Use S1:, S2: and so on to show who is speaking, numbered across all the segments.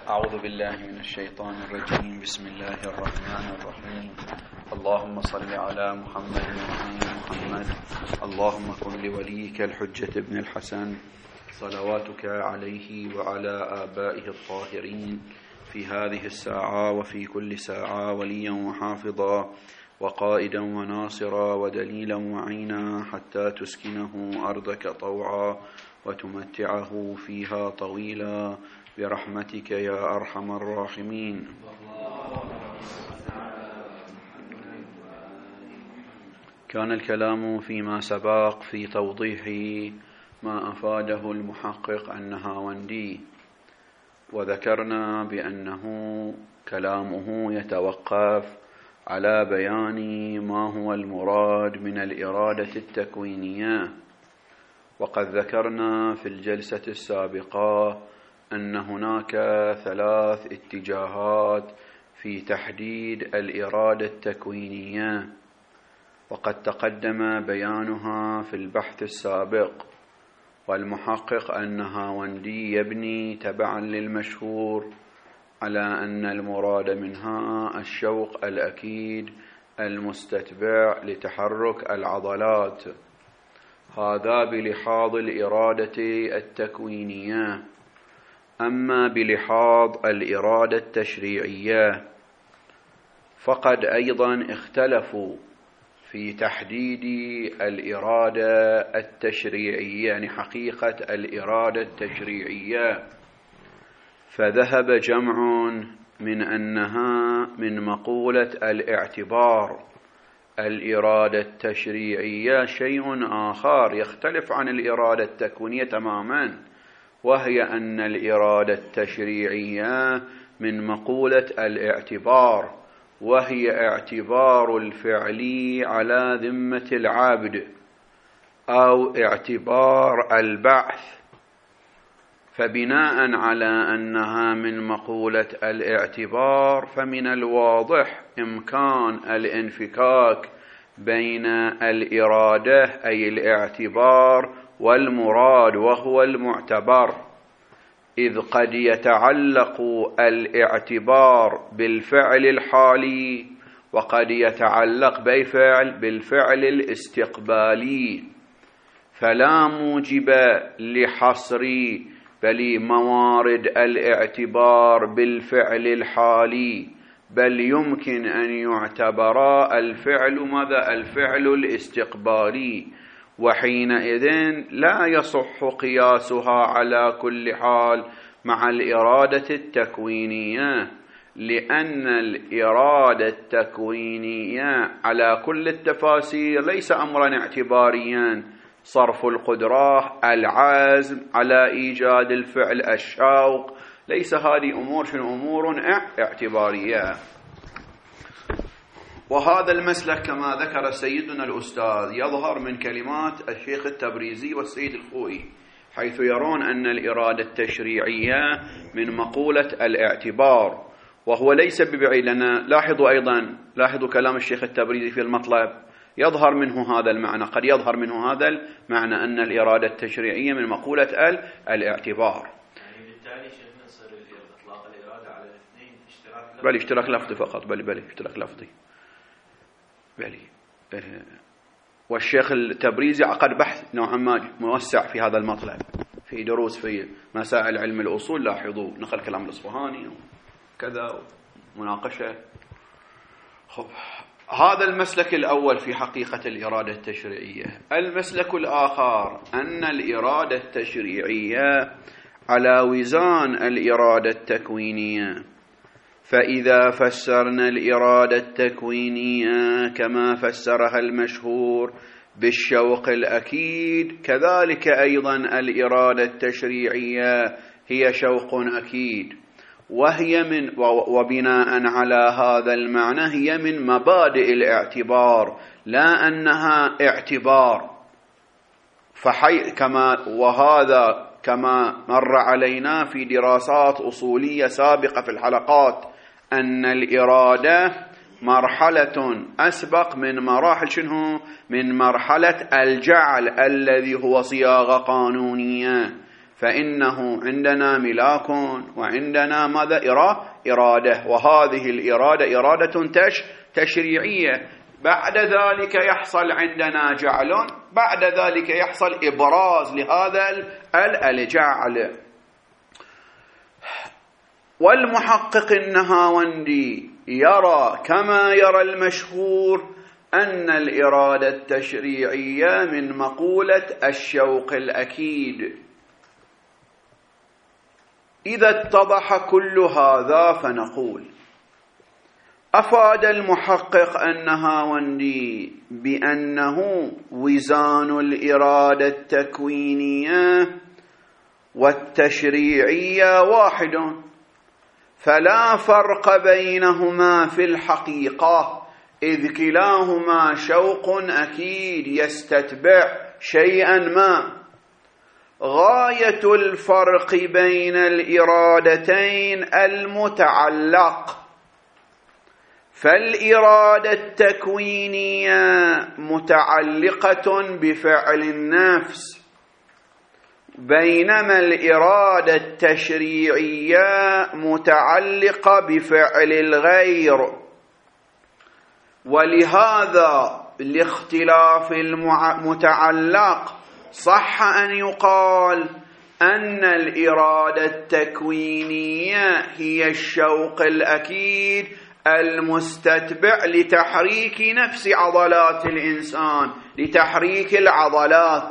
S1: أعوذ بالله من الشيطان الرجيم. بسم الله الرحمن الرحيم. اللهم صل على محمد وعلى محمد. اللهم كن لوليك الحجة ابن الحسن صلواتك عليه وعلى آبائه الطاهرين في هذه الساعة وفي كل ساعة وليا وحافظا وقائدا وناصرا ودليلا وعينا حتى تسكنه أرضك طوعا وتمتعه فيها طويلا برحمتك يا أرحم الراحمين. كان الكلام فيما سبق في توضيح ما أفاده المحقق النهاوندي، وذكرنا بأنه كلامه يتوقف على بيان ما هو المراد من الإرادة التكوينية. وقد ذكرنا في الجلسة السابقة أن هناك 3 اتجاهات في تحديد الإرادة التكوينية، وقد تقدم بيانها في البحث السابق. والمحقق النهاوندي يبني تبعا للمشهور على أن المراد منها الشوق الأكيد المستتبع لتحرك العضلات. هذا بلحاظ الإرادة التكوينية. أما بلحاظ الإرادة التشريعية فقد أيضا اختلفوا في تحديد الإرادة التشريعية، يعني حقيقة الإرادة التشريعية. فذهب جمع من أنها من مقولة الاعتبار. الإرادة التشريعية شيء آخر يختلف عن الإرادة التكوينية تماما، وهي أن الإرادة التشريعية من مقولة الاعتبار، وهي اعتبار الفعل على ذمة العبد أو اعتبار البعث. فبناء على أنها من مقولة الاعتبار فمن الواضح إمكان الانفكاك بين الإرادة أي الاعتبار والمراد وهو المعتبر، إذ قد يتعلق الاعتبار بالفعل الحالي وقد يتعلق بالفعل الاستقبالي، فلا موجب لحصر بل موارد الاعتبار بالفعل الحالي، بل يمكن أن يعتبر الفعل الاستقبالي، وحينئذ لا يصح قياسها على كل حال مع الإرادة التكوينية، لأن الإرادة التكوينية على كل التفاسير ليس أمرا اعتباريا. صرف القدرة، العزم على إيجاد الفعل، الشوق، ليس هذه أمور اعتبارية. وهذا المسلك كما ذكر سيدنا الأستاذ يظهر من كلمات الشيخ التبريزي والسيد الخوئي، حيث يرون أن الإرادة التشريعية من مقولة الاعتبار، وهو ليس ببعيد لنا. لاحظوا كلام الشيخ التبريزي في المطلب، يظهر منه هذا المعنى، قد يظهر منه هذا المعنى أن الإرادة التشريعية من مقولة الاعتبار.
S2: يعني بالتالي شيخنا يصير إطلاق الإرادة على الاثنين اشتراك لفظي.
S1: بل اشتراك لفظي فقط، بل اشتراك لفظي. والشيخ التبريزي عقد بحث نوعا ما موسع في هذا المطلب في دروس في مسائل علم الأصول. لاحظوا نقل كلام الأصفهاني وكذا مناقشة. هذا المسلك الأول في حقيقة الإرادة التشريعية. المسلك الآخر أن الإرادة التشريعية على وزان الإرادة التكوينية، فإذا فسرنا الإرادة التكوينية كما فسرها المشهور بالشوق الأكيد، كذلك أيضا الإرادة التشريعية هي شوق أكيد، وبناء على هذا المعنى هي من مبادئ الاعتبار، لا أنها اعتبار. وهذا كما مر علينا في دراسات أصولية سابقة في الحلقات أن الإرادة مرحلة أسبق من مراحل من مرحلة الجعل الذي هو صياغة قانونية. فإنه عندنا ملاك وعندنا ماذا؟ إرادة، وهذه الإرادة إرادة تشريعية. بعد ذلك يحصل عندنا جعل، بعد ذلك يحصل إبراز لهذا الجعل. والمحقق النهاوندي يرى كما يرى المشهور أن الإرادة التشريعية من مقولة الشوق الأكيد. إذا اتضح كل هذا فنقول: أفاد المحقق النهاوندي بأنه وزان الإرادة التكوينية والتشريعية واحد، فلا فرق بينهما في الحقيقة، إذ كلاهما شوق أكيد يستتبع شيئا ما. غاية الفرق بين الإرادتين المتعلق، فالإرادة التكوينية متعلقة بفعل النفس، بينما الإرادة التشريعية متعلقة بفعل الغير. ولهذا لاختلاف المتعلق صح أن يقال أن الإرادة التكوينية هي الشوق الأكيد المستتبع لتحريك نفس عضلات الإنسان، لتحريك العضلات.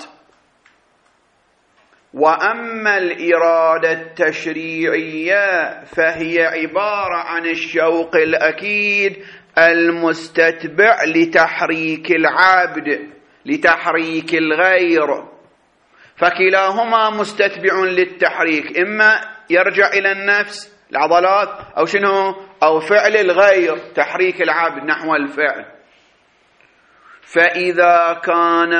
S1: وأما الإرادة التشريعية فهي عبارة عن الشوق الأكيد المستتبع لتحريك العبد، لتحريك الغير، فكلاهما مستتبع للتحريك، إما يرجع إلى النفس العضلات أو شنو، أو فعل الغير، تحريك العبد نحو الفعل. فإذا كان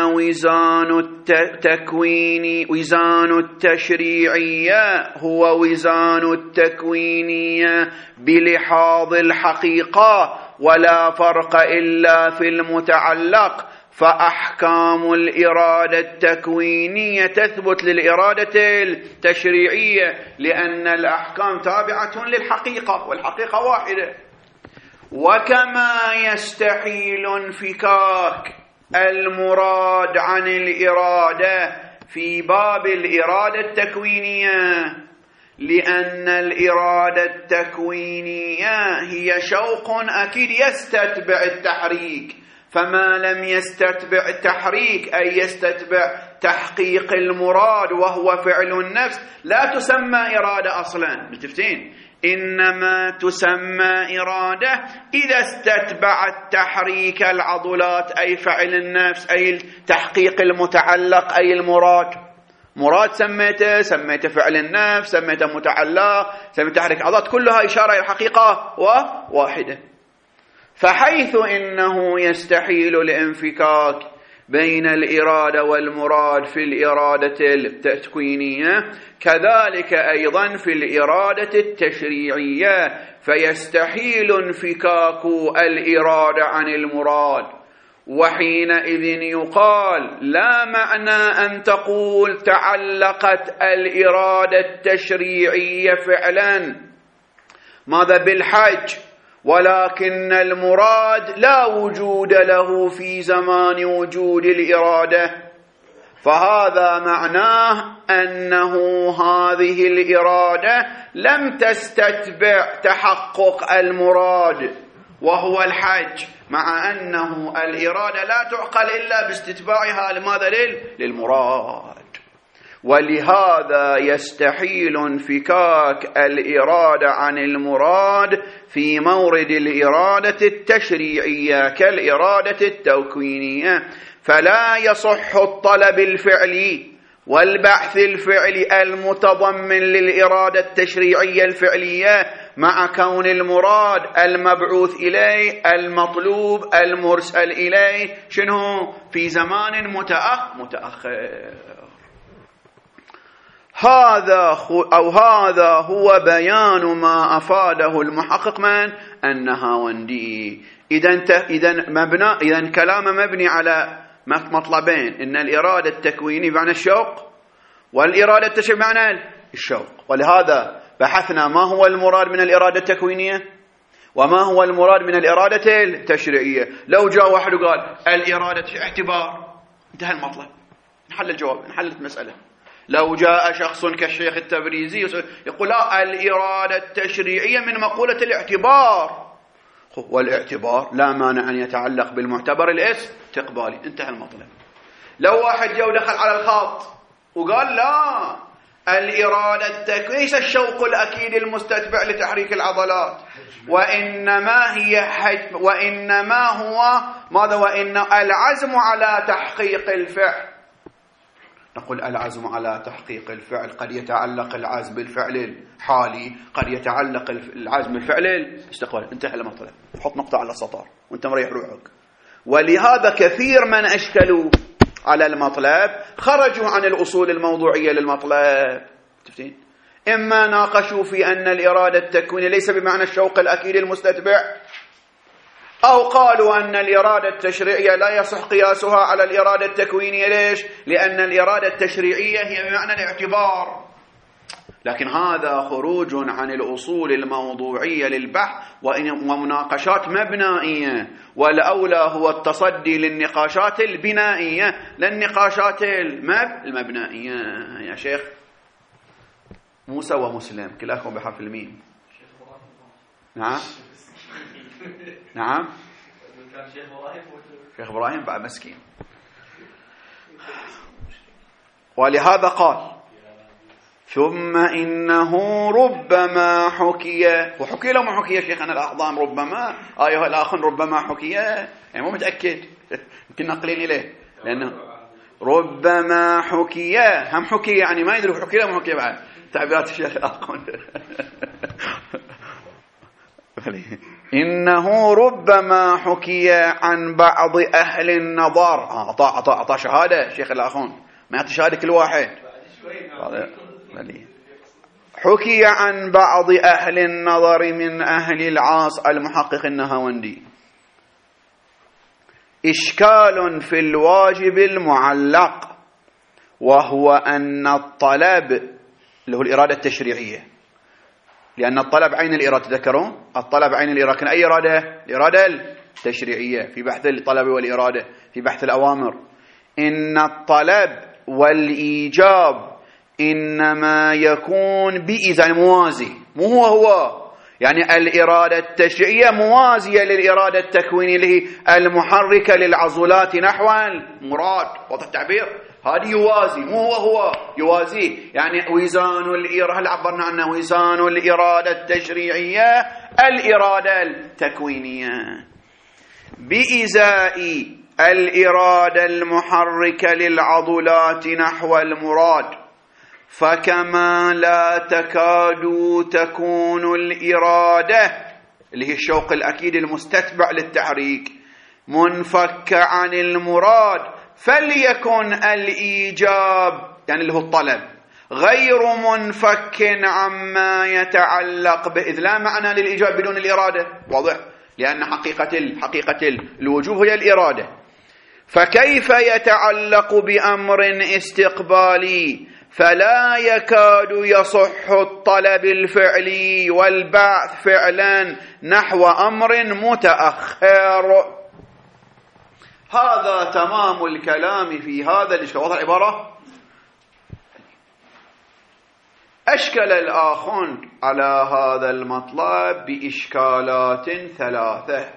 S1: وزان التشريعية هو وزان التكوينية بلحاظ الحقيقة ولا فرق إلا في المتعلق، فأحكام الإرادة التكوينية تثبت للإرادة التشريعية، لأن الأحكام تابعة للحقيقة والحقيقة واحدة. وكما يستحيل انفكاك المراد عن الإرادة في باب الإرادة التكوينية، لأن الإرادة التكوينية هي شوق أكيد يستتبع التحريك، فما لم يستتبع التحريك أي يستتبع تحقيق المراد وهو فعل النفس لا تسمى إرادة أصلا. متفقين؟ إنما تسمى إرادة إذا استتبعت تحريك العضلات أي فعل النفس، أي تحقيق المتعلق أي المراد. مراد سميته فعل النفس، سميته متعلق، سميته تحريك عضلات، كلها إشارة إلى الحقيقة واحدة. فحيث إنه يستحيل الانفكاك بين الإرادة والمراد في الإرادة التكوينية، كذلك أيضا في الإرادة التشريعية، فيستحيل انفكاك الإرادة عن المراد. وحينئذ يقال لا معنى أن تقول تعلقت الإرادة التشريعية فعلا ماذا بالحج، ولكن المراد لا وجود له في زمان وجود الإرادة، فهذا معناه أنه هذه الإرادة لم تستتبع تحقق المراد وهو الحج، مع أنه الإرادة لا تعقل إلا باستتباعها لماذا؟ للمراد. ولهذا يستحيل انفكاك الإرادة عن المراد في مورد الإرادة التشريعية كالإرادة التكوينية، فلا يصح الطلب الفعلي والبحث الفعلي المتضمن للإرادة التشريعية الفعلية مع كون المراد المبعوث إليه المطلوب المرسل إليه شنو في زمان متأخر. هذا هو بيان ما أفاده المحقق من النهاوندي. إذن كلام مبني على مطلبين: إن الإرادة التكوينية بمعنى الشوق، والإرادة التشريعية بمعنى الشوق. ولهذا بحثنا ما هو المراد من الإرادة التكوينية وما هو المراد من الإرادة التشريعية. لو جاء واحد وقال الإرادة اعتبار، انتهى المطلب، نحل الجواب، نحل المسألة. لو جاء شخص كالشيخ التبريزي يقول لا الإرادة التشريعية من مقولة الاعتبار، والاعتبار لا مانع أن يتعلق بالمعتبر الاستقبالي، انتهى المطلب. لو واحد جاء ودخل على الخط وقال لا الإرادة التكوينية ليس الشوق الأكيد المستتبع لتحريك العضلات، وإنما هو ماذا؟ وإن العزم على تحقيق الفعل. نقول العزم على تحقيق الفعل قد يتعلق العزم بالفعل الحالي، قد يتعلق العزم بالفعل الاستقبالي، انتهى المطلب. حط نقطة على السطر وانت مريح روحك. ولهذا كثير من أشكلوا على المطلب خرجوا عن الأصول الموضوعية للمطلب. تفتين؟ إما ناقشوا في أن الإرادة التكوينية ليس بمعنى الشوق الأكيد المستتبع، أو قالوا أن الإرادة التشريعية لا يصح قياسها على الإرادة التكوينية. ليش؟ لأن الإرادة التشريعية هي بمعنى الاعتبار. لكن هذا خروج عن الأصول الموضوعية للبحث ومناقشات مبنائية، والأولى هو التصدي للنقاشات البنائية للنقاشات المبنائية. يا شيخ موسى ومسلم كلاكم بحرف الميم. نعم نعم شيخ إبراهيم بعد مسكين. ولهذا قال ثم إنه ربما حكي، وحكي له ما حكي شيخنا الأعظام ربما أيها الآخر ربما حكي، يعني مو متأكد يمكن نقلين إليه، لأنه ربما حكي هم حكي يعني ما يدري حكي له ما حكي بعد تعبيرات الشيخ الآخر. إنه ربما حكي عن بعض أهل النظر. أعطى شهادة شيخ الآخون، ما يعطي شهادة كل واحد. حكي عن بعض أهل النظر من أهل العاص المحقق النهاوندي إشكال في الواجب المعلق، وهو أن الطلب اللي هو الإرادة التشريعية، لأن الطلب عين الإرادة، تذكرون الطلب عين الإرادة، كان أي إرادة؟ الإرادة التشريعية في بحث الطلب والإرادة في بحث الأوامر. إن الطلب والإيجاب إنما يكون بإذن موازي، مو هو يعني الإرادة التشريعية موازية للإرادة التكوينية اللي هي المحركة للعضلات نحو المراد. واضح التعبير؟ هذه يوازي، مو هو يوازي، يعني وزان الإرادة، هل عبرنا عنه وزان الإرادة التشريعية الإرادة التكوينية بإزاء الإرادة المحركة للعضلات نحو المراد. فكما لا تكاد تكون الإرادة اللي هي الشوق الأكيد المستتبع للتحريك منفك عن المراد، فليكن الإيجاب يعني اللي هو الطلب غير منفك عما يتعلق به، إذ لا معنى للإيجاب بدون الإرادة. واضح؟ لأن حقيقة الوجوب هي الإرادة. فكيف يتعلق بأمر استقبالي فلا يكاد يصح الطلب الفعلي والبعث فعلا نحو أمر متأخر؟ هذا تمام الكلام في هذا الإشكال. واضح العبارة؟ أشكل الآخون على هذا المطلب بإشكالات ثلاثة.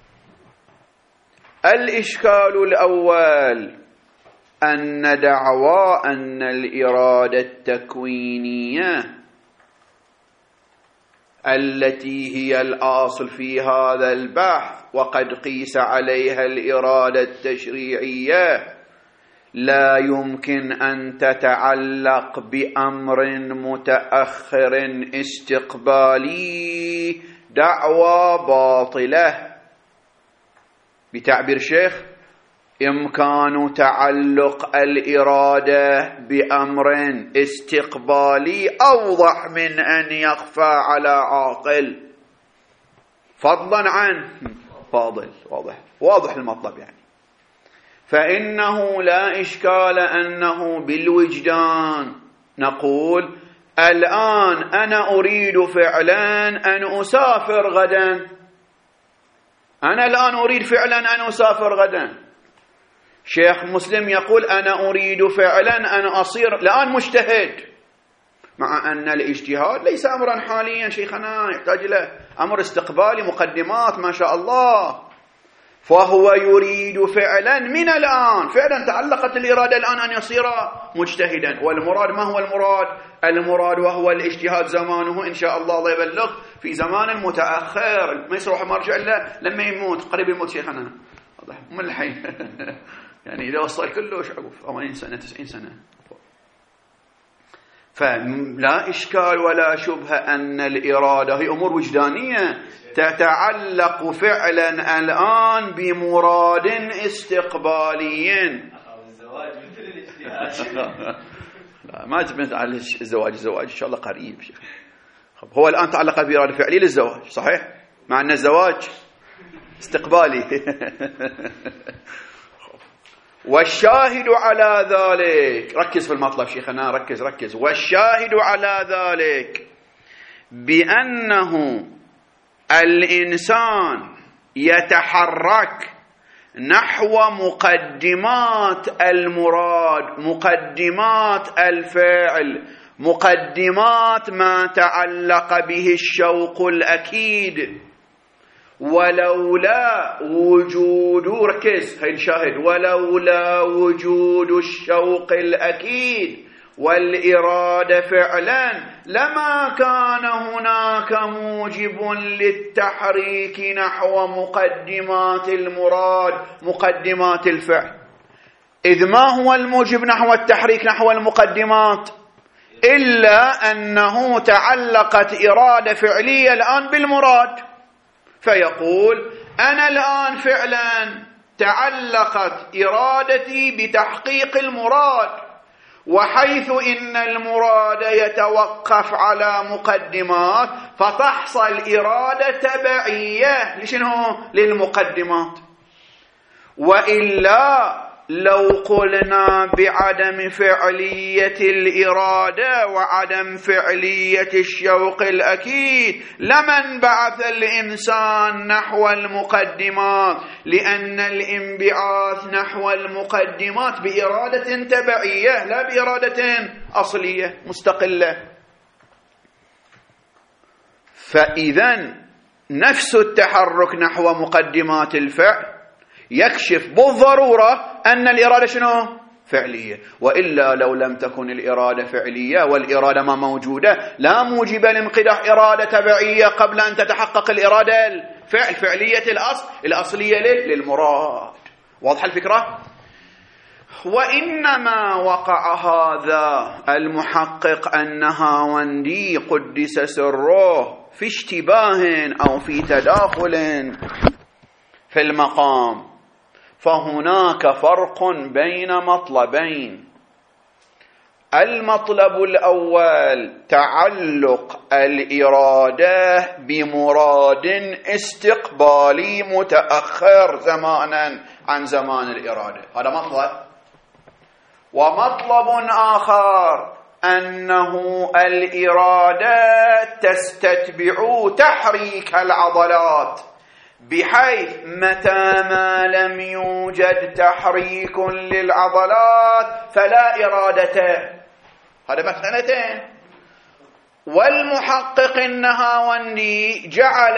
S1: الإشكال الأول أن دعوى أن الإرادة التكوينية التي هي الأصل في هذا البحث وقد قيس عليها الإرادة التشريعية لا يمكن أن تتعلق بأمر متأخر استقبالي، دعوى باطلة. بتعبير شيخ إمكان تعلق الإرادة بأمر استقبالي أوضح من أن يخفى على عاقل، فضلا عن فاضل. واضح المطلب يعني. فإنه لا إشكال أنه بالوجدان نقول الآن أنا أريد فعلا أن أسافر غدا، أنا الآن أريد فعلا أن أسافر غدا. شيخ مسلم يقول أنا أريد فعلا أن أصير الآن مجتهد، مع أن الاجتهاد ليس أمرا حاليا شيخنا، يحتاج له أمر استقبالي، مقدمات ما شاء الله. فهو يريد فعلا من الآن، فعلا تعلقت الإرادة الآن أن يصير مجتهدا. والمراد ما هو المراد؟ المراد وهو الاجتهاد زمانه إن شاء الله يبلغ في زمان متأخر، ما يصير مرجع إلا لما يموت، قريب يموت شيخنا من الحين يعني إذا وصل كله شعوف 80 سنة 90 سنة. فلا إشكال ولا شبهة أن الإرادة هي أمور وجدانية تتعلق فعلا الآن بمراد استقبالي.
S2: الزواج مثل الاجتهاد.
S1: لا ما تبنت على الزواج إن شاء الله قريب. هو الآن تعلق بإرادة فعلية للزواج صحيح، مع أن الزواج استقبالي. والشاهد على ذلك، ركز في المطلب شيخنا، ركز. والشاهد على ذلك بأنه الإنسان يتحرك نحو مقدمات المراد، مقدمات الفعل، مقدمات ما تعلق به الشوق الأكيد. ولولا وجود، ركز هاي الشاهد، ولولا وجود الشوق الأكيد والإرادة فعلا لما كان هناك موجب للتحريك نحو مقدمات المراد، مقدمات الفعل. إذ ما هو الموجب نحو التحريك نحو المقدمات؟ إلا أنه تعلقت إرادة فعلية الآن بالمراد. فيقول أنا الآن فعلا تعلقت إرادتي بتحقيق المراد، وحيث إن المراد يتوقف على مقدمات فتحصل إرادة تبعية لشنو؟ للمقدمات. وإلا لو قلنا بعدم فعلية الإرادة وعدم فعلية الشوق الأكيد لمن بعث الإنسان نحو المقدمات، لأن الانبعاث نحو المقدمات بإرادة تبعية لا بإرادة أصلية مستقلة. فإذا نفس التحرك نحو مقدمات الفعل يكشف بالضرورة أن الإرادة شنو؟ فعلية. وإلا لو لم تكن الإرادة فعلية والإرادة ما موجودة لا موجب لانقداح إرادة تبعية قبل أن تتحقق الإرادة الفعل، فعلية الأصلية للمراد. واضح الفكرة؟ وإنما وقع هذا المحقق النهاوندي قدس سره في اشتباه أو في تداخل في المقام. فهناك فرق بين مطلبين: المطلب الأول تعلق الإرادة بمراد استقبالي متأخر زمانا عن زمان الإرادة، هذا مطلب. ومطلب آخر أنه الإرادة تستتبع تحريك العضلات، بحيث متى ما لم يوجد تحريك للعضلات فلا إرادة. هذا مسألتين. والمحقق النهاوندي جعل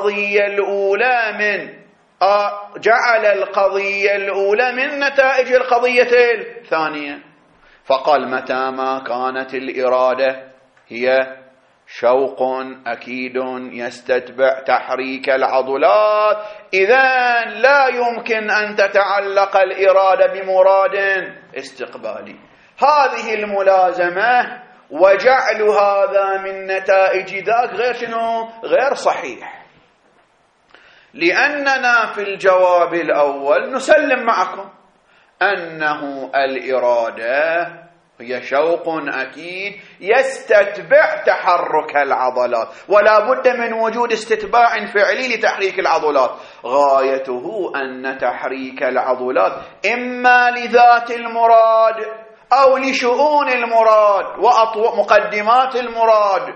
S1: القضية الأولى من نتائج القضية الثانية، فقال متى ما كانت الإرادة هي شوق أكيد يستتبع تحريك العضلات، إذن لا يمكن أن تتعلق الإرادة بمراد استقبالي. هذه الملازمة وجعل هذا من نتائج ذاك غير شنو؟ غير صحيح. لأننا في الجواب الأول نسلم معكم أنه الإرادة هي شوق أكيد يستتبع تحرك العضلات، ولا بد من وجود استتباع فعلي لتحريك العضلات. غايته أن تحريك العضلات إما لذات المراد أو لشؤون المراد ومقدمات المراد.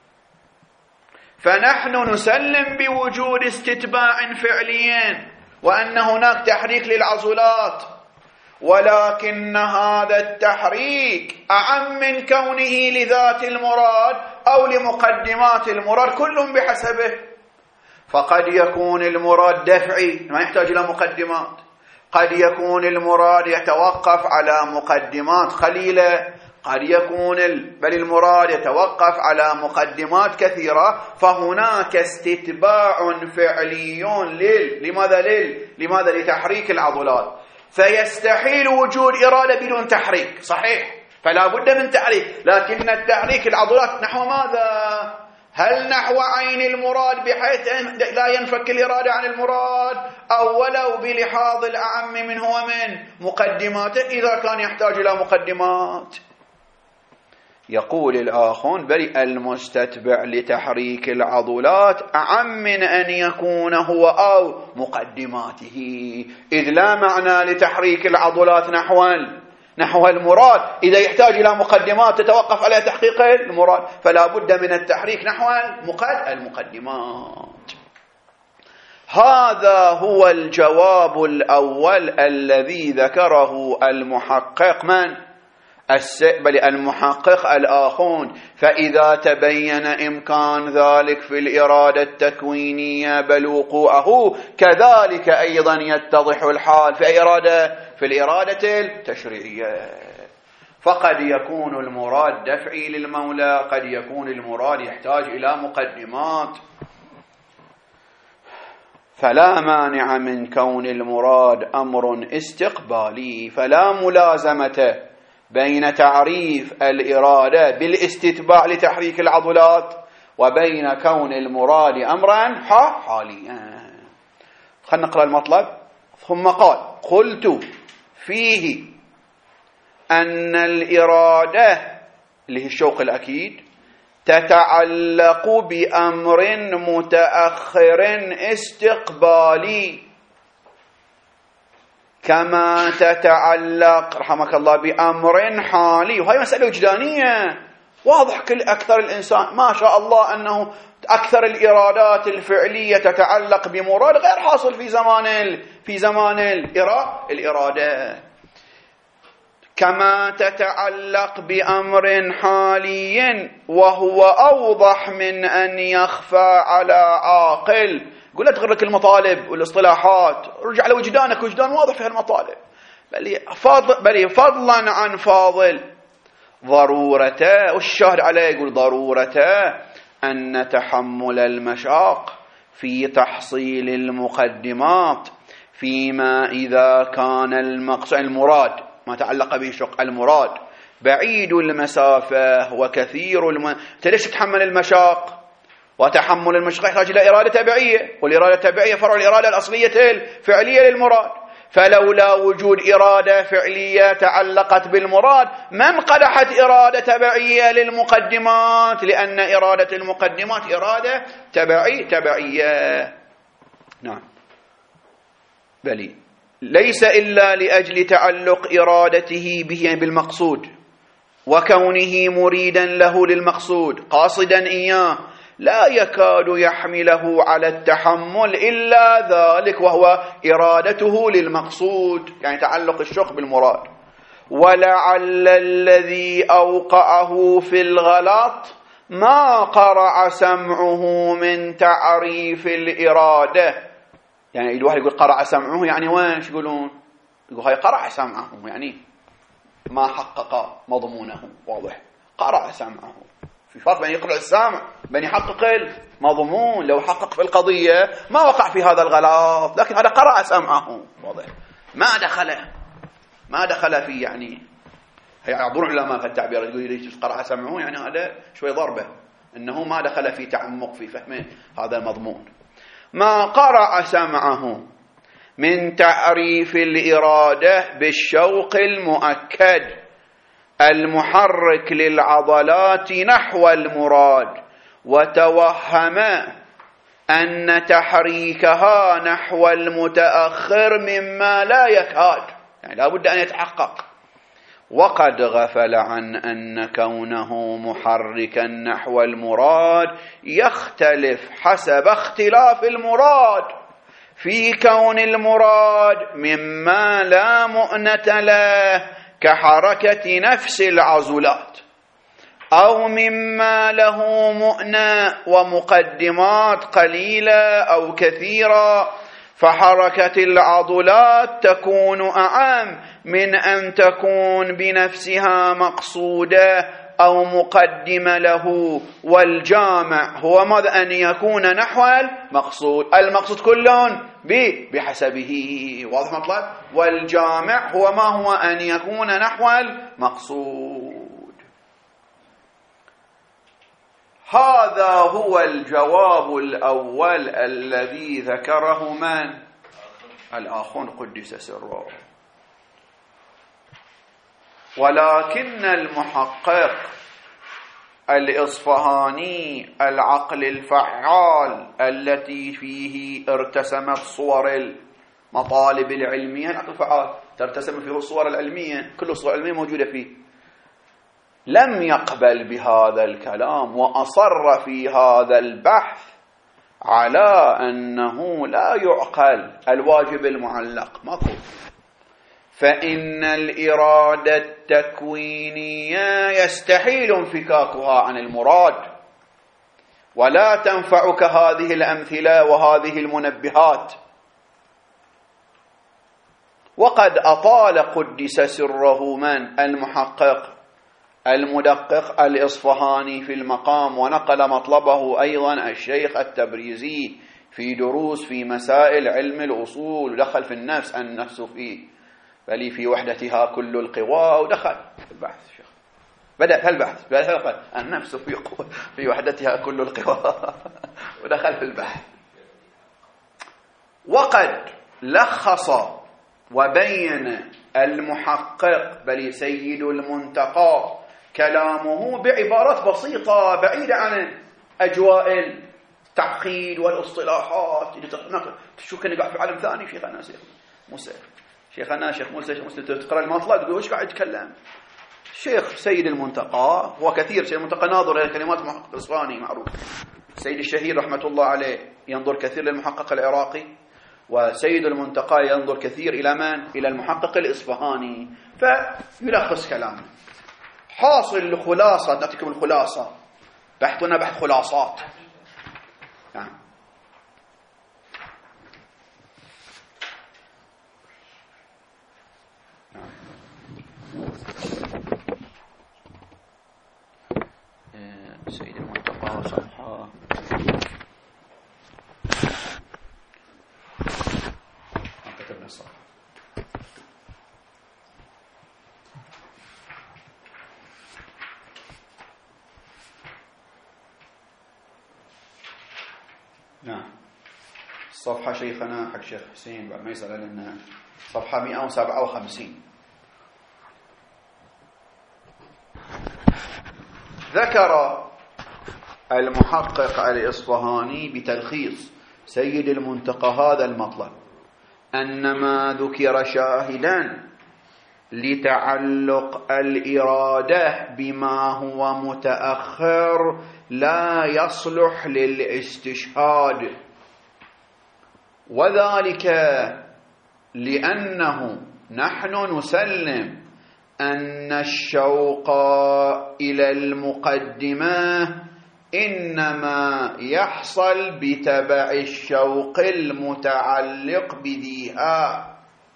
S1: فنحن نسلم بوجود استتباع فعلي وأن هناك تحريك للعضلات، ولكن هذا التحريك أعم من كونه لذات المراد أو لمقدمات المراد، كل بحسبه. فقد يكون المراد دفعي ما يحتاج إلى مقدمات، قد يكون المراد يتوقف على مقدمات قليلة، قد يكون بل المراد يتوقف على مقدمات كثيرة. فهناك استتباع فعلي لماذا؟ لتحريك العضلات. فيستحيل وجود إرادة بدون تحريك، صحيح، فلا بد من تحريك، لكن التحريك العضلات نحو ماذا؟ هل نحو عين المراد بحيث لا ينفك الإرادة عن المراد، أو ولو بلحاظ الأعم منه ومن مقدماته إذا كان يحتاج إلى مقدمات؟ يقول الآخرون بل المستتبع لتحريك العضلات أعم من أن يكون هو أو مقدماته، إذ لا معنى لتحريك العضلات نحو المراد إذا يحتاج إلى مقدمات تتوقف على تحقيق المراد، فلا بد من التحريك نحو المقدمات. هذا هو الجواب الأول الذي ذكره المحقق بل المحقق الآخون. فإذا تبين إمكان ذلك في الإرادة التكوينية بل وقوعه، كذلك أيضا يتضح الحال في الإرادة التشريعية. فقد يكون المراد دفعي للمولى، قد يكون المراد يحتاج إلى مقدمات. فلا مانع من كون المراد أمر استقبالي، فلا ملازمة بين تعريف الإرادة بالاستتباع لتحريك العضلات وبين كون المراد أمرا حاليا. خلينا نقرأ المطلب. ثم قال: قلت فيه أن الإرادة اللي هي الشوق الأكيد تتعلق بأمر متأخر استقبالي كما تتعلق رحمك الله بأمر حالي. وهي مسألة وجدانية، واضح كل الإنسان ما شاء الله أنه أكثر الإرادات الفعلية تتعلق بمراد غير حاصل في زمان الإرادة، كما تتعلق بأمر حالي وهو أوضح من أن يخفى على عاقل. قل لا تغرك المطالب والاصطلاحات، رجع لوجدانك، وجدان واضح في المطالب. بل فضلا عن فاضل ضرورته، والشاهد عليه يقول ضرورته أن تحمل المشاق في تحصيل المقدمات فيما إذا كان المراد ما تعلق به شق المراد بعيد المسافة وكثير ليش تتحمل المشاق؟ وتحمل المشقة يحتاج إلى إرادة تبعية، والإرادة التبعية فرع الإرادة الأصلية الفعلية للمراد. فلولا وجود إرادة فعلية تعلقت بالمراد ما انقدحت إرادة تبعية للمقدمات، لأن إرادة المقدمات إرادة تبعية. نعم، بل ليس إلا لأجل تعلق إرادته به بالمقصود وكونه مريدا له للمقصود قاصدا إياه، لا يكاد يحمله على التحمل إلا ذلك، وهو إرادته للمقصود، يعني تعلق الشوق بالمراد. ولعل الذي أوقعه في الغلط ما قرع سمعه من تعريف الإرادة. يعني الواحد يقول قرع سمعه، يعني وين يقولون؟ يقول هاي قرع سمعه، يعني ما حقق مضمونه. واضح، قرع سمعه. في فرق بين يقرع السامع بين يحقق المضمون. لو حقق في القضية ما وقع في هذا الغلط، لكن هذا قرع سمعه. واضح، ما دخل فيه. يعني يعبرون العلماء في التعبير، يقول ليش قرع سمعه، يعني هذا شوي ضربة، انه ما دخل في تعمق في فهم هذا المضمون. ما قرع سمعه من تعريف الإرادة بالشوق المؤكد المحرك للعضلات نحو المراد، وتوهم أن تحريكها نحو المتأخر مما لا يكاد، يعني لا بد أن يتحقق. وقد غفل عن أن كونه محركا نحو المراد يختلف حسب اختلاف المراد، في كون المراد مما لا مؤنة له كحركة نفس العضلات، أو مما له مؤنة ومقدمات قليلة أو كثيرة، فحركة العضلات تكون أعم من أن تكون بنفسها مقصودة أو مقدمة له. والجامع هو ماذا؟ أن يكون نحو المقصود، المقصود كلهم بحسبه، واضح مطلب؟ والجامع هو ما هو؟ أن يكون نحو المقصود. هذا هو الجواب الأول الذي ذكره من؟ الآخون قدس سره. ولكن المحقق الإصفهاني العقل الفعال التي فيه ارتسمت صور المطالب العلمية، العقل الفعال ترتسم فيه الصور العلمية، كل الصور العلمية موجودة فيه، لم يقبل بهذا الكلام وأصر في هذا البحث على أنه لا يعقل الواجب المعلق، ماكو. فإن الإرادة التكوينية يستحيل انفكاكها عن المراد، ولا تنفعك هذه الأمثلة وهذه المنبهات. وقد أطال قدس سره من؟ المحقق المدقق الإصفهاني في المقام، ونقل مطلبه أيضا الشيخ التبريزي في دروس في مسائل علم الأصول، ودخل في النفس فيه بل في وحدتها كل القوى، ودخل في البحث. الشيخ بدأ البحث النفس في وحدتها كل القوى ودخل في البحث. وقد لخص وبين المحقق بل سيد المنتقى كلامه بعبارات بسيطة بعيدة عن أجواء التعقيد والاصطلاحات. شو كان يقع في عالم ثاني؟ شيخنا شيخ موسى، شيخنا شيخ موسى تقرأ المطلب تقول وش قاعد يتكلم؟ شيخ سيد المنتقى هو كثير، سيد المنتقى ناظر إلى كلمات المحقق الإصفهاني معروف. سيد الشهير رحمة الله عليه ينظر كثير للمحقق العراقي، وسيد المنتقى ينظر كثير إلى من؟ إلى المحقق الإصفهاني، فيلخص كلامه. حاصل الخلاصة، نعطيكم الخلاصة، بحثنا بحث خلاصات. نعم. سيد المنتقى صفحة كتبنا الصفحة. نعم. الصفحة شيخنا حق شيخ حسين بعد ما يسأل لنا، صفحة 157. ذكر المحقق الإصفهاني بتلخيص سيد المنتقى هذا المطلب أن ما ذكر شاهدا لتعلق الإرادة بما هو متأخر لا يصلح للاستشهاد، وذلك لأنه نحن نسلم أن الشوق إلى المقدمة إنما يحصل بتبع الشوق المتعلق بذيها،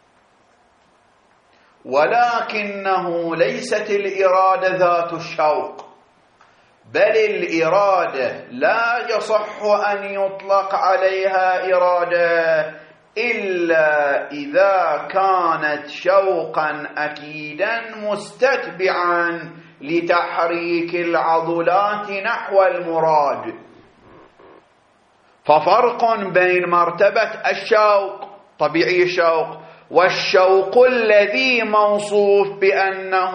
S1: ولكنه ليست الإرادة ذات الشوق، بل الإرادة لا يصح أن يطلق عليها إرادة إلا إذا كانت شوقا أكيدا مستتبعا لتحريك العضلات نحو المراد. ففرق بين مرتبة الشوق طبيعي الشوق والشوق الذي موصوف بأنه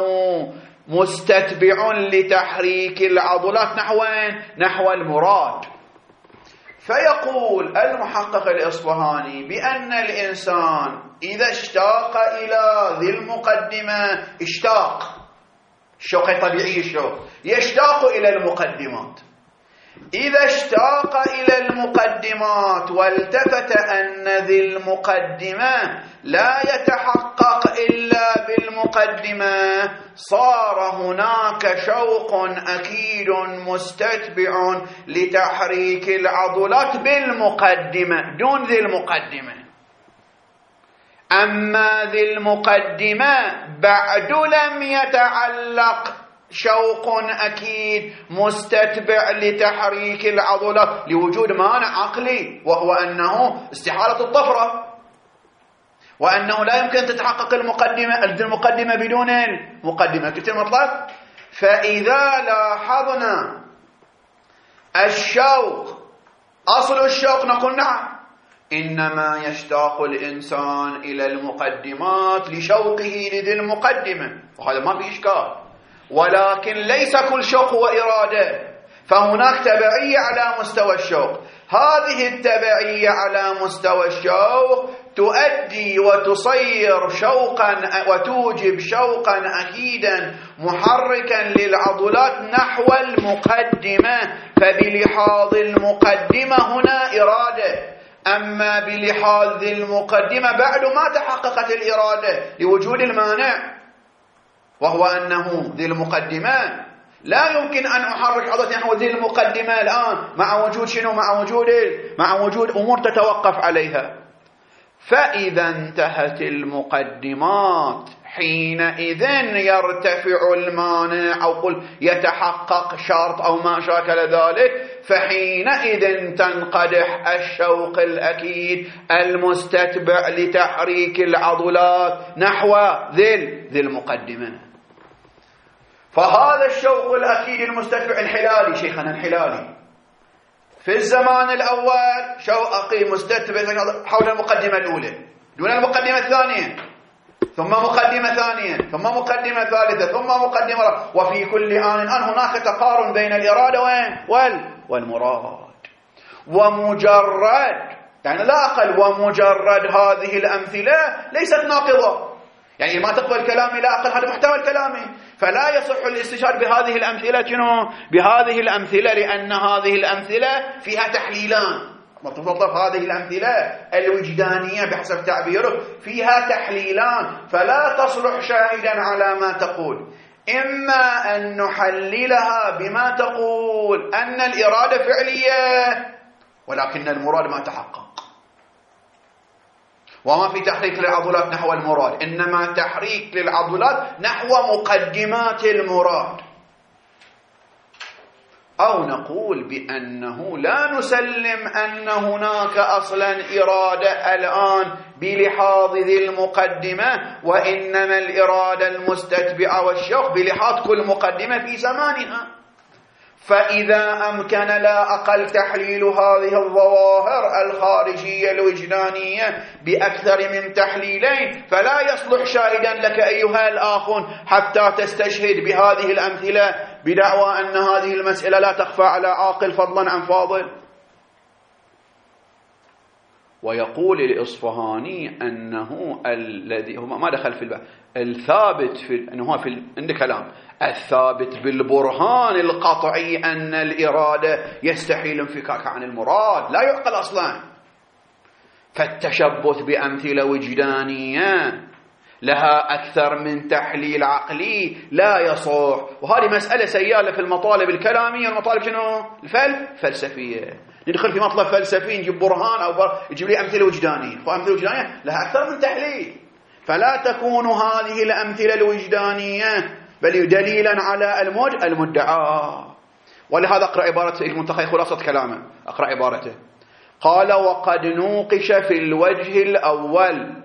S1: مستتبع لتحريك العضلات نحو المراد. فيقول المحقق الإصفهاني بأن الإنسان إذا اشتاق إلى ذي المقدمة، الشوق طبيعي، الشوق يشتاق إلى المقدمات، إذا اشتاق إلى المقدمات والتفت أن ذي المقدمة لا يتحقق إلا بالمقدمة، صار هناك شوق أكيد مستتبع لتحريك العضلات بالمقدمة دون ذي المقدمة. أما ذي المقدمة بعد لم يتعلق شوق أكيد مستتبع لتحريك العضلات لوجود مانع عقلي، وهو أنه استحالة الطفرة، وأنه لا يمكن تتحقق المقدمة بدون المقدمة. قلت المطلب. فإذا لاحظنا الشوق، أصل الشوق نقول نعم، إنما يشتاق الإنسان إلى المقدمات لشوقه لذي المقدمة، وهذا ما في إشكال، ولكن ليس كل شوق هو إرادة، فهناك تبعية على مستوى الشوق. هذه التبعية على مستوى الشوق تؤدي وتصير شوقا وتوجب شوقا أكيدا محركا للعضلات نحو المقدمة، فبلحاظ المقدمة هنا إرادة. أما بلحاظ المقدمة بعد ما تحققت الإرادة لوجود المانع، وهو أنه ذي المقدمة لا يمكن أن أحرك عضلتي نحو ذي المقدمة الآن مع وجود شنو؟ مع وجود أمور تتوقف عليها. فإذا انتهت المقدمات حينئذ يرتفع المانع، أو قل يتحقق شرط أو ما شاكل ذلك، فحينئذ تنقدح الشوق الأكيد المستتبع لتحريك العضلات نحو ذي المقدمة. فهذا الشوق الأكيد المستتبع انحلالي، شيخنا انحلالي. في الزمان الأول شوقي مستتبع حول المقدمة الأولى دون المقدمة الثانية، ثم مقدمة ثانية، ثم مقدمة ثالثة، ثم مقدمة، وفي كل آن هناك تقارن بين الإرادة والمراد. ومجرد يعني لا أقل، ومجرد هذه الأمثلة ليست ناقضة، يعني ما تقبل كلامي لا أقل هذا محتوى الكلامي، فلا يصح الاستشهاد بهذه الأمثلة بهذه الأمثلة، لأن هذه الأمثلة فيها تحليلان. مطلب هذه الأمثلة الوجدانية بحسب تعبيرك فيها تحليلان، فلا تصلح شاهدا على ما تقول. إما أن نحللها بما تقول أن الإرادة فعلية ولكن المراد ما تحقق، وما في تحريك للعضلات نحو المراد، إنما تحريك للعضلات نحو مقدمات المراد. أو نقول بأنه لا نسلم أن هناك أصلا إرادة الآن بلحاظ ذي المقدمة، وإنما الإرادة المستتبعة والشوق بلحاظ كل مقدمة في زمانها. فإذا أمكن لا أقل تحليل هذه الظواهر الخارجية الوجدانية بأكثر من تحليلين، فلا يصلح شاهدا لك أيها الآخ حتى تستشهد بهذه الأمثلة بدعوى أن هذه المسألة لا تخفى على عاقل فضلا عن فاضل. ويقول الإصفهاني أنه الذي هو ما دخل في البحث الثابت أنه هو عند كلام الثابت بالبرهان القطعي أن الإرادة يستحيل انفكاك عن المراد، لا يعقل أصلا. فالتشبث بأمثلة وجدانية لها أكثر من تحليل عقلي لا يصح، وهذه مسألة سيالة في المطالب الكلامية والمطالب شنو؟ الفلسفية. ندخل في مطلب فلسفي نجيب برهان أو يجيب لي أمثلة وجدانية، وأمثلة وجدانية لها أكثر من تحليل، فلا تكون هذه الأمثلة الوجدانية بل دليلا على المدعى. ولهذا أقرأ عبارة المنتقى خلاصة كلامه، أقرأ عبارته. قال: وقد نوقش في الوجه الأول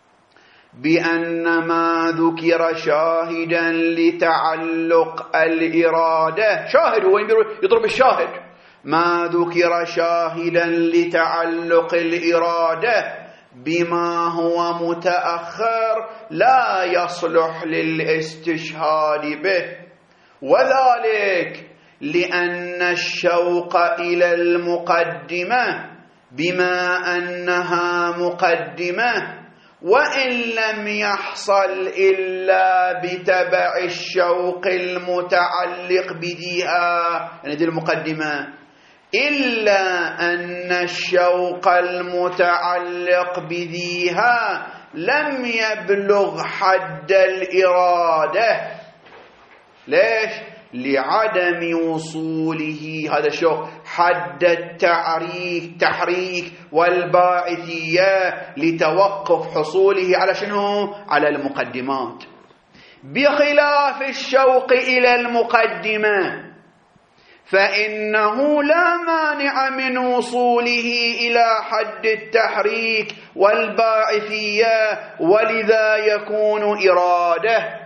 S1: بأن ما ذكر شاهدا لتعلق الإرادة، شاهد هو يضرب الشاهد، ما ذكر شاهدا لتعلق الإرادة بما هو متأخر لا يصلح للاستشهاد به، وذلك لأن الشوق إلى المقدمة بما أنها مقدمة وإن لم يحصل إلا بتبع الشوق المتعلق بديها، يعني دي المقدمة، إلا أن الشوق المتعلق بذيها لم يبلغ حد الإرادة. ليش؟ لعدم وصوله هذا الشوق حد التحريك والباعثية، لتوقف حصوله على شنو؟ على المقدمات، بخلاف الشوق إلى المقدمة فإنه لا مانع من وصوله إلى حد التحريك والباعثية، ولذا يكون إرادة.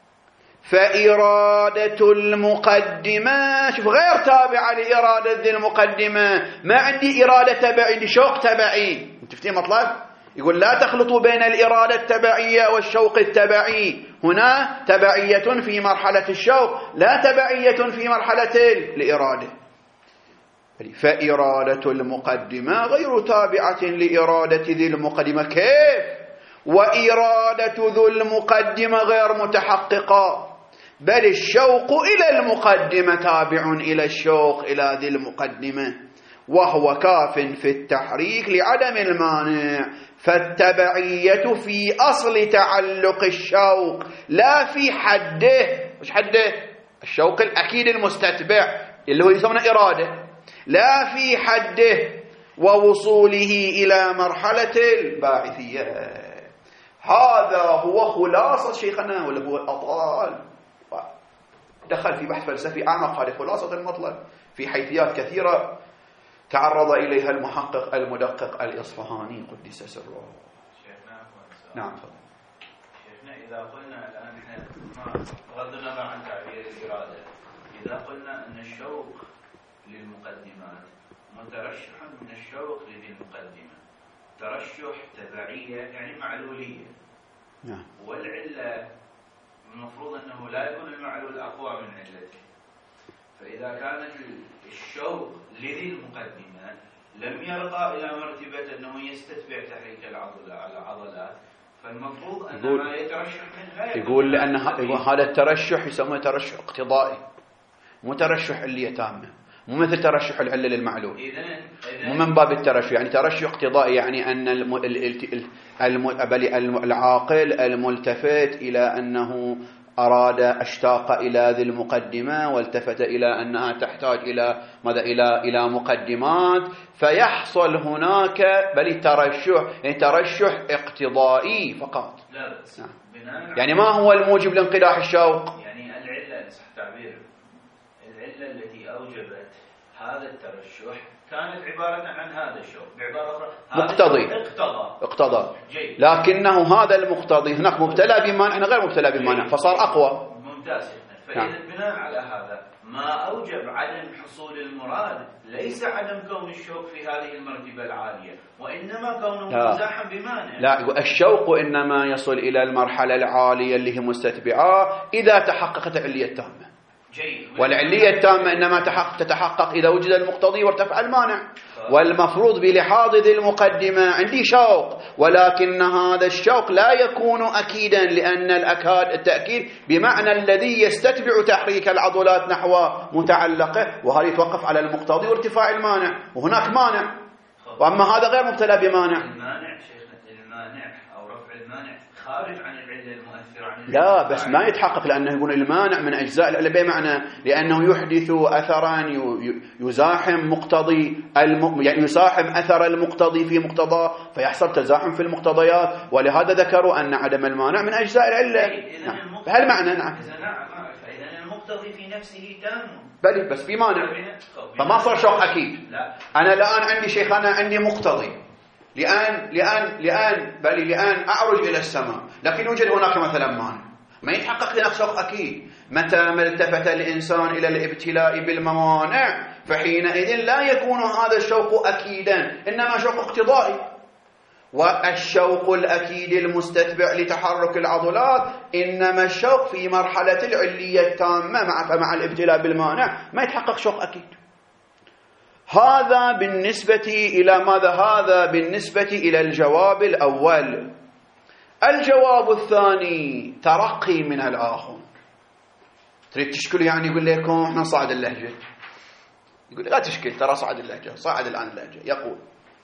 S1: فإرادة المقدمة شوف غير تابعة لإرادة ذي المقدمة. ما عندي إرادة تبعي، عندي شوق تبعي. انت فهمتي مطلب؟ يقول لا تخلطوا بين الإرادة التبعية والشوق التبعي. هنا تبعية في مرحلة الشوق، لا تبعية في مرحلة الإرادة. فإرادة المقدمة غير تابعة لإرادة ذي المقدمة. كيف؟ وإرادة ذو المقدمة غير متحققة، بل الشوق إلى المقدمة تابع إلى الشوق إلى ذي المقدمة، وهو كاف في التحريك لعدم المانع. فالتبعية في أصل تعلق الشوق لا في حده. مش حده؟ الشوق الأكيد المستتبع اللي هو يسمى إرادة، لا في حده ووصوله إلى مرحلة الباعثية. هذا هو خلاصة شيخنا، ولا هو أطال دخل في بحث فلسفي أعمق. هذه خلاصة المطلب في حيثيات كثيرة تعرض إليها المحقق المدقق الإصفهاني قدس سره.
S2: شيخنا
S1: نعم تفضل.
S2: شيخنا إذا قلنا الآن احنا بغض النظر عن تعبير الإرادة، إذا قلنا أن الشوق للمقدمات مترشح من الشوق لذي المقدمة، ترشح تبعية يعني معلولية.
S1: نعم.
S2: والعلة المفروض أنه لا يكون المعلول أقوى من علته. فإذا كان الشوق لذي المقدمة لم يرقى إلى مرتبة أنه يستتبع تحريك العضلات، فالمفروض أن ما يترشح منها
S1: يقول لأن هذا الترشح يسمى ترشح اقتضائي، مو ترشح علية تامة، مو مثل ترشح العلة للمعلول. مو من باب الترشح، يعني ترشح اقتضائي يعني أن العاقل الملتفت إلى أنه أراد اشتاق إلى ذي المقدمة والتفت إلى أنها تحتاج إلى ماذا؟ إلى مقدمات، فيحصل هناك بل ترشح، يعني ترشح اقتضائي فقط.
S2: لا بس
S1: يعني ما هو الموجب لانقلاع الشوق؟
S2: يعني العلة صح تعبير، العلة التي أوجبت هذا الترشح كانت عبارة عن هذا الشوق، بعبارة أخرى
S1: مقتضي، اقتضى، لكنه هذا المقتضي هناك مبتلى بمانع، هنا غير مبتلى بمانع فصار أقوى.
S2: ممتاز. فإذا بناء على هذا ما أوجب عدم حصول المراد ليس عدم كون الشوق في هذه المرتبة العالية، وإنما كونه مزاحم بمانع.
S1: لا، الشوق إنما يصل إلى المرحلة العالية اللي هي مستتبعة إذا تحققت العلية التامة. والعلية التامة إنما تتحقق إذا وجد المقتضي وارتفع المانع. والمفروض بلحاظ ذي المقدمة عندي شوق، ولكن هذا الشوق لا يكون أكيدا، لأن التأكيد بمعنى الذي يستتبع تحريك العضلات نحو متعلقه، وهذا يتوقف على المقتضي وارتفاع المانع، وهناك مانع، وأما هذا غير مبتلى بمانع.
S2: المانع شيخنا، المانع أو رفع المانع خارج عن العلة المؤثرة عن
S1: لا بس ما يتحقق، لأنه يقول المانع من أجزاء العلة بمعنى لأنه يحدث أثرا يزاحم مقتضي يعني يزاحم أثر المقتضي في مقتضى، فيحصل تزاحم في المقتضيات، ولهذا ذكروا أن عدم المانع من أجزاء العلة. بهالمعنى. نعم.
S2: فإذا المقتضي في نفسه تام،
S1: بل بس في مانع، فما صار شوق أكيد.
S2: لا.
S1: أنا الآن عندي شيخ، أنا عندي مقتضي لأن أعرج إلى السماء، لكن يوجد هناك مثلا مانع، ما يتحقق لنا شوق أكيد. متى ما التفت الإنسان إلى الابتلاء بالموانع فحينئذ لا يكون هذا الشوق أكيدا، إنما شوق اقتضائي. والشوق الأكيد المستتبع لتحرك العضلات، إنما الشوق في مرحلة العلية التامة مع الابتلاء بالمانع ما يتحقق شوق أكيد. هذا بالنسبة إلى ماذا؟ هذا بالنسبة إلى الجواب الأول. الجواب الثاني ترقي من الآخر. تريد تشكل يعني يقول لكم احنا صاعد اللهجة، يقول لا تشكل ترى صاعد اللهجة، صاعد الآن اللهجة. يقول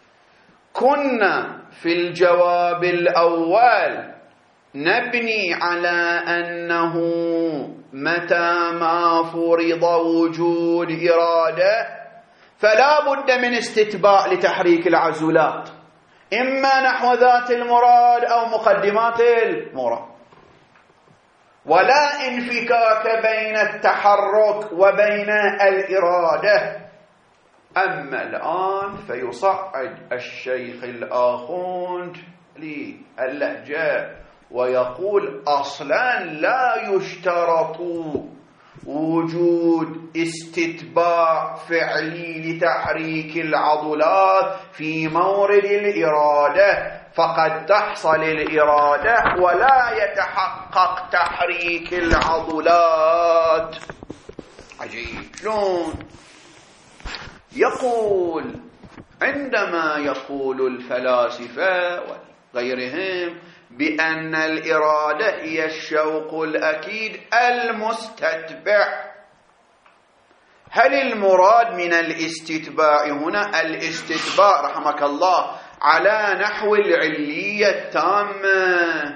S1: كنا في الجواب الأول نبني على أنه متى ما فرض وجود إرادة فلا بد من استتباع لتحريك العزولات، إما نحو ذات المراد أو مقدمات المراد، ولا انفكاك بين التحرك وبين الإرادة. أما الآن فيصعد الشيخ الآخوند للهجة ويقول أصلا لا يشترط وجود استتباع فعلي لتحريك العضلات في مورد الإرادة، فقد تحصل الإرادة ولا يتحقق تحريك العضلات. عجيب شلون؟ يقول عندما يقول الفلاسفة وغيرهم بأن الإرادة هي الشوق الأكيد المستتبع، هل المراد من الاستتباع هنا الاستتباع رحمك الله على نحو العلية التامة،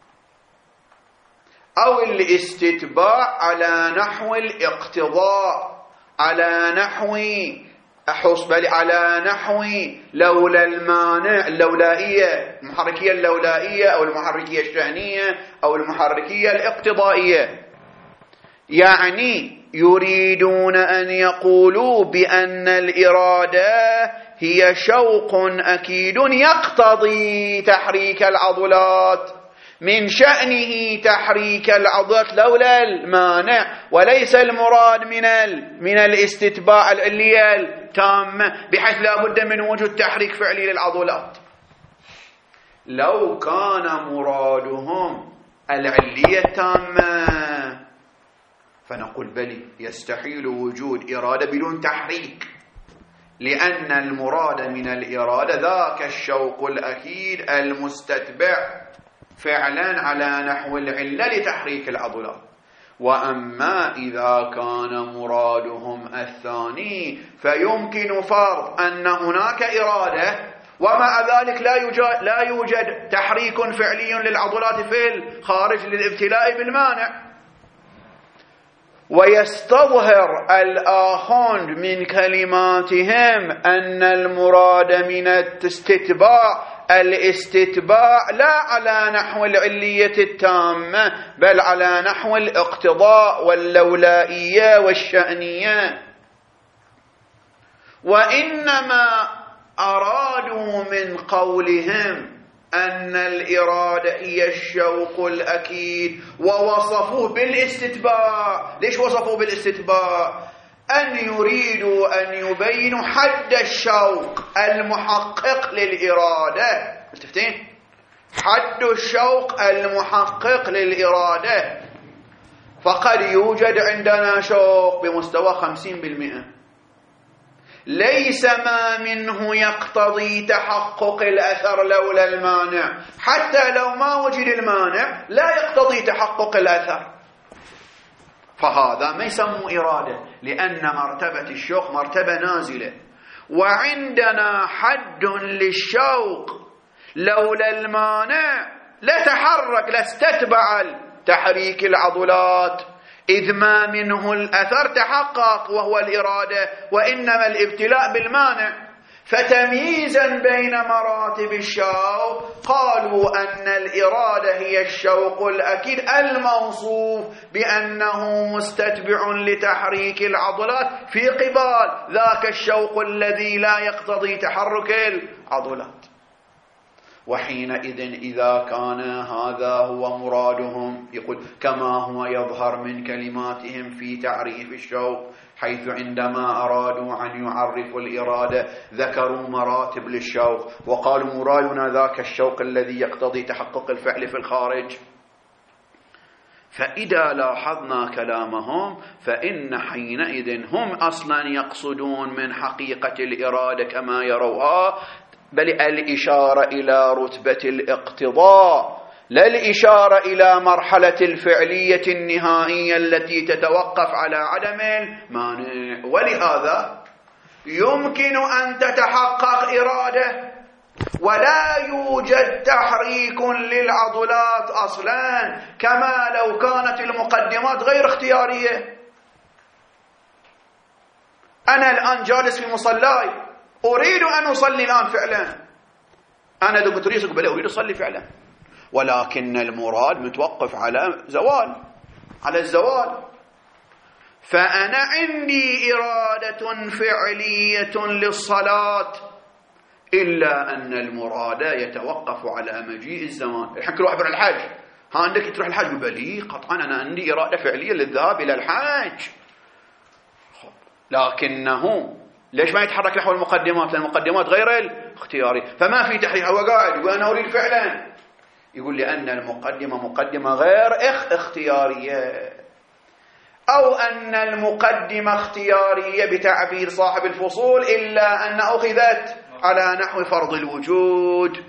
S1: أو الاستتباع على نحو الاقتضاء، على نحو على نحو لولا المانع اللولائية، المحركية اللولائية أو المحركية الشأنية أو المحركية الاقتضائية؟ يعني يريدون أن يقولوا بأن الإرادة هي شوق أكيد يقتضي تحريك العضلات، من شأنه تحريك العضلات لولا المانع، وليس المراد من الاستتباع العلية التامة بحيث لا بد من وجود تحريك فعلي للعضلات. لو كان مرادهم العلية التامة فنقول بلي يستحيل وجود إرادة بدون تحريك، لأن المراد من الإرادة ذاك الشوق الأكيد المستتبع فعلا على نحو العلة لتحريك العضلات. وأما إذا كان مرادهم الثاني فيمكن فرض أن هناك إرادة ومع ذلك لا يوجد تحريك فعلي للعضلات في الخارج للابتلاء بالمانع. ويستظهر الآخوند من كلماتهم أن المراد من الاستتباع لا على نحو العلية التامة بل على نحو الاقتضاء واللولائية والشأنية، وإنما أرادوا من قولهم أن الإرادة هي الشوق الأكيد ووصفوه بالاستتباع. ليش وصفوه بالاستتباع؟ أن يريدوا أن يبينوا حد الشوق المحقق للإرادة. متفقين؟ حد الشوق المحقق للإرادة. فقد يوجد عندنا شوق بمستوى 50%، ليس ما منه يقتضي تحقق الأثر لولا المانع، حتى لو ما وجد المانع لا يقتضي تحقق الأثر، فهذا ما يسمى إرادة، لأن مرتبة الشوق مرتبة نازلة. وعندنا حد للشوق لولا المانع لتحرك لاستتبع تحريك العضلات، إذ ما منه الأثر تحقق وهو الإرادة، وإنما الابتلاء بالمانع. فتمييزا بين مراتب الشوق قالوا أن الإرادة هي الشوق الأكيد الموصوف بأنه مستتبع لتحريك العضلات في قبال ذاك الشوق الذي لا يقتضي تحرك العضلات. وحينئذ إذا كان هذا هو مرادهم، يقول كما هو يظهر من كلماتهم في تعريف الشوق، حيث عندما أرادوا أن يعرفوا الإرادة ذكروا مراتب للشوق وقالوا مرادنا ذاك الشوق الذي يقتضي تحقق الفعل في الخارج. فإذا لاحظنا كلامهم فإن حينئذ هم أصلا يقصدون من حقيقة الإرادة كما يروها بل الإشارة إلى رتبة الاقتضاء، لا الإشارة إلى مرحلة الفعلية النهائية التي تتوقف على عدم المانع. ولهذا يمكن أن تتحقق إرادة ولا يوجد تحريك للعضلات أصلا، كما لو كانت المقدمات غير اختيارية. أنا الآن جالس في مصلاي أريد أن أصلي الآن فعلا، أنا دكتوريس أقول أريد أصلي فعلا، ولكن المراد متوقف على زوال، على الزوال. فأنا عندي إرادة فعلية للصلاة، إلا أن المراد يتوقف على مجيء الزمان. الحين كل واحد يروح الحج، ها عندك تروح الحج بلي قطعا أنا عندي إرادة فعلية للذهاب إلى الحج، لكنه ليش ما يتحرك نحو المقدمات؟ لأن المقدمات غير الاختياري، فما في تحريك. هو قاعد يقول أنا أريد فعلا، يقول لأن المقدمة مقدمة غير اختيارية، أو أن المقدمة اختيارية بتعبير صاحب الفصول إلا أن أخذت على نحو فرض الوجود.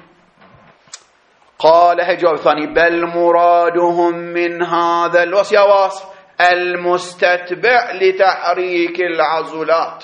S1: قال جواب ثاني بل مرادهم من هذا الوصف المستتبع لتحريك العضلات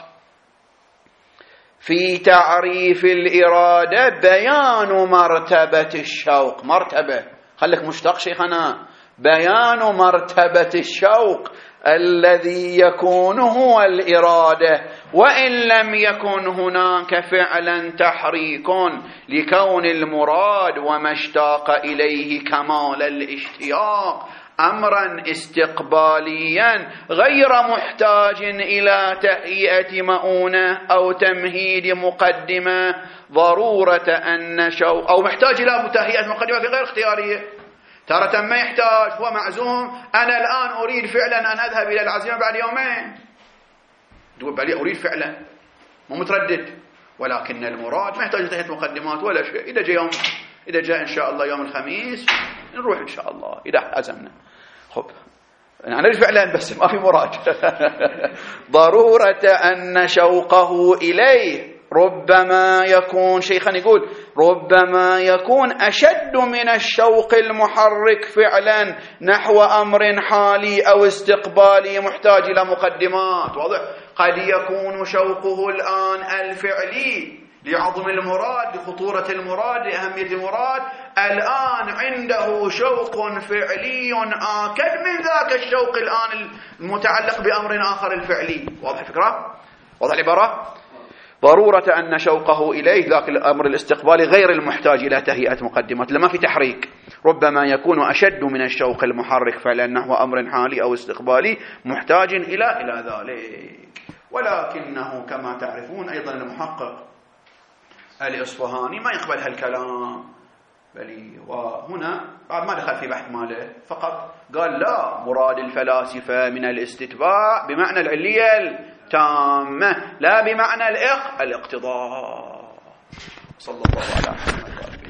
S1: في تعريف الإرادة بيان مرتبة الشوق. مرتبة خليك مشتاق شيخنا، بيان مرتبة الشوق الذي يكون هو الإرادة، وإن لم يكن هناك فعلا تحريك لكون المراد وما اشتاق إليه كمال الاشتياق أمرا استقباليا غير محتاج إلى تهيئة مؤونة أو تمهيد مقدمة ضرورة أن شوق، أو محتاج إلى تهيئة مقدمة في غير اختيارية. تارة ما يحتاج، هو معزوم، أنا الآن أريد فعلا أن أذهب إلى العزيمة بعد يومين، تقول بالي أريد فعلا مو متردد، ولكن المراد ما يحتاج تهيئة مقدمات ولا شيء. إذا جاء إن شاء الله يوم الخميس نروح إن شاء الله إذا عزمنا. خب أنا أريد فعلا بس ما في مراد. ضرورة أن شوقه إليه ربما يكون، شيخنا يقول ربما يكون أشد من الشوق المحرك فعلا نحو أمر حالي أو استقبالي محتاج إلى مقدمات. واضح؟ قد يكون شوقه الآن الفعلي لعظم المراد، لخطورة المراد، لأهمية المراد، الآن عنده شوق فعلي آكد من ذاك الشوق الآن المتعلق بأمر آخر الفعلي. واضح الفكرة؟ واضح العبارة؟ ضرورة أن شوقه إليه ذاك الأمر الاستقبالي غير المحتاج إلى تهيئة مقدمات، لما في تحريك. ربما يكون أشد من الشوق المحرك فعلا نحو أمر حالي أو استقبالي محتاج إلى ذلك. ولكنه كما تعرفون أيضا المحقق الإصفهاني ما يقبل هالكلام، بل وهنا بعد ما دخل في بحث ماله فقط قال لا، مراد الفلاسفة من الاستتباع بمعنى العلية التامة لا بمعنى الاقتضاء. صلى الله عليه وسلم.